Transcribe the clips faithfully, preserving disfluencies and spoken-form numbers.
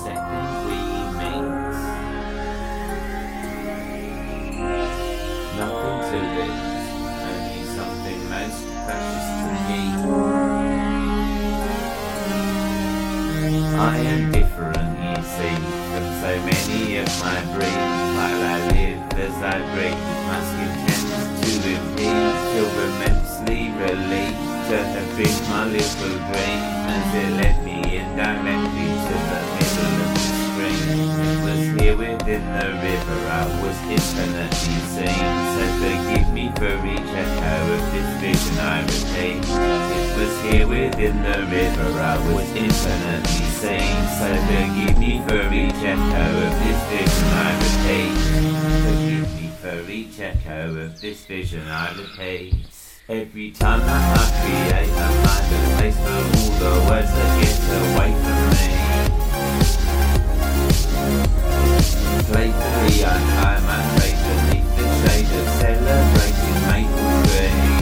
second we meet. Nothing to lose, only something most precious to keep. I am different, you see, from so many of my breed. While I live as I breathe, my skin tends to impede. Feel immensely relieved to have been my little dream, as it led me in directly to the middle of the stream. It was here within the river I was infinitely seen. So forgive me for each echo of this vision I repeat. It was here within the river I was infinitely seen. So forgive me for each echo of this vision I repeat. Forgive me for each echo of this vision I repeat. Every time that I create, I find a place for all the words that get away from me. Playfully I climb my trade beneath the shade of celebrated maple tree.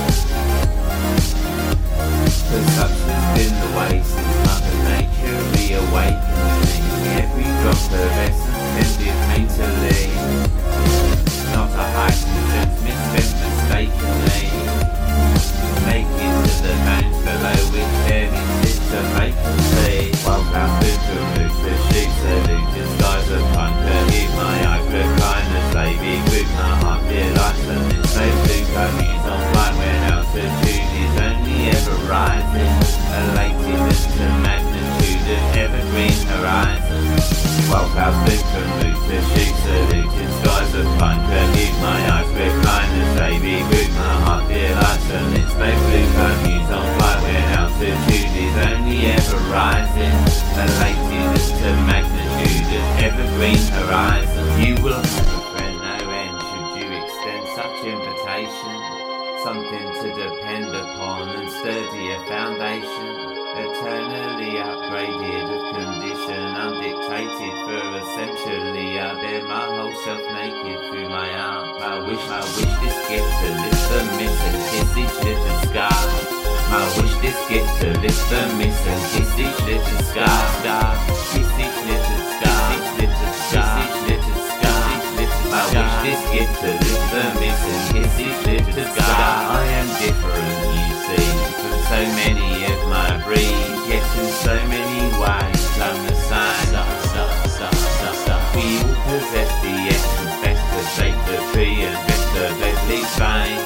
For such has been the way since Mother Nature reawakened me. Every drop of essence tended painterly, not a heightened sense misspent mistakenly. Naked to the bones below which there exists a vacancy. While Falcon removes the sheep, salute the skies of punk. Leave my eyes recline as they be with my heart delights. And it's no fluke I muse on flight when altitude is only ever rising. Elated as to magnitude of evergreen horizon. While Falcon removes the sheep, salute the skies of punk. Leave my eyes recline as they be with my heart delights. And it's no fluke I muse on flight when altitude is only ever rising. Elated as to magnitude of evergreen horizon. You will have a friend no end should you extend such invitation. Something to depend upon and sturdier foundation. Eternally upgraded of condition, undictated for essentially I bear my whole self naked through my art. I wish, I wish this gift to lift the miss and kiss each little scar. I wish this gift to lift the miss and kiss each little scar. Scar, kiss each little scar, each little scar, each little scar, each little scar. I wish this gift to lift the miss and kiss each little scar. I am different, you see, from so many of my breed, yet in so many ways I'm the same. We all possess the essence, best to shape the tree and best of deadly fame.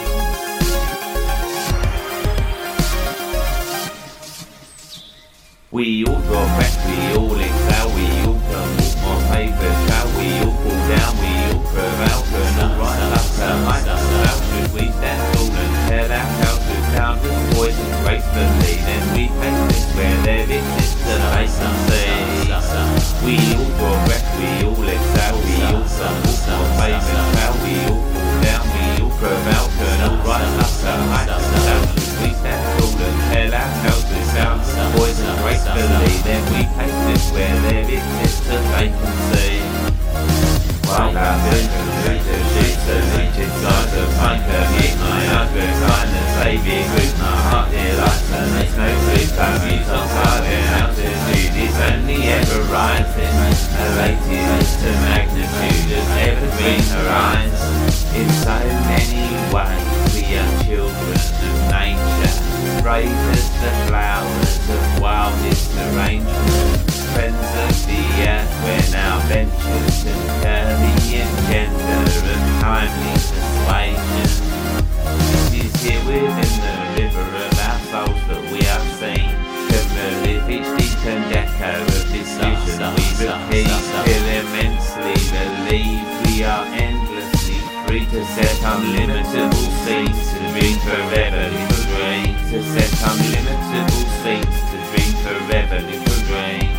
We all draw back, we all excel, we all can walk more favours, shall we all pull down, we all prevail, can all rise up to heights of spell. Should we stand tall and tell our tales with boundless poise and gracefully, then we face this where there exists a vacancy. We all draw back, we all excel, we all can walk more favours, shall we all pull down, we all prevail, can all rise up to heights of spell. Should we stand tall and tell our tales with boundless poise and gracefully, then we face this where there exists a vacancy. While our vision through the sheets of reaching skies of punk, meet my eyes with kindness, they be with my heart delights. And there's no fluke I muse on fire when altitude is only ever rising. Elated as to magnitude of evergreen horizon. In so many ways we are children of nature, brave as the flowers of wildest arrangement. Friends of the earth when our ventures incur the engender of timely persuasion. It is here within the river of our souls that we are seen. Can relive each deepened echo of this vision we repeat. Feel immensely relieved we are endlessly free to set unlimitable seas to dream forever, little dream. To set unlimitable seas to dream forever, little dream.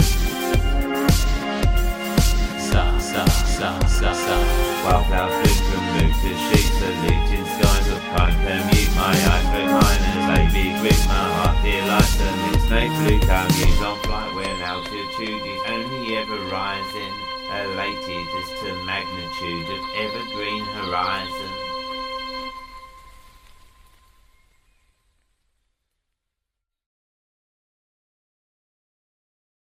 Wildflowers bloom from roots to sheets, saluting skies of pine. Permute my eyes for kindness, they be with my heart delights. And it's no fluke I muse on flight when altitude is only ever rising. Elated as to magnitude of evergreen horizon.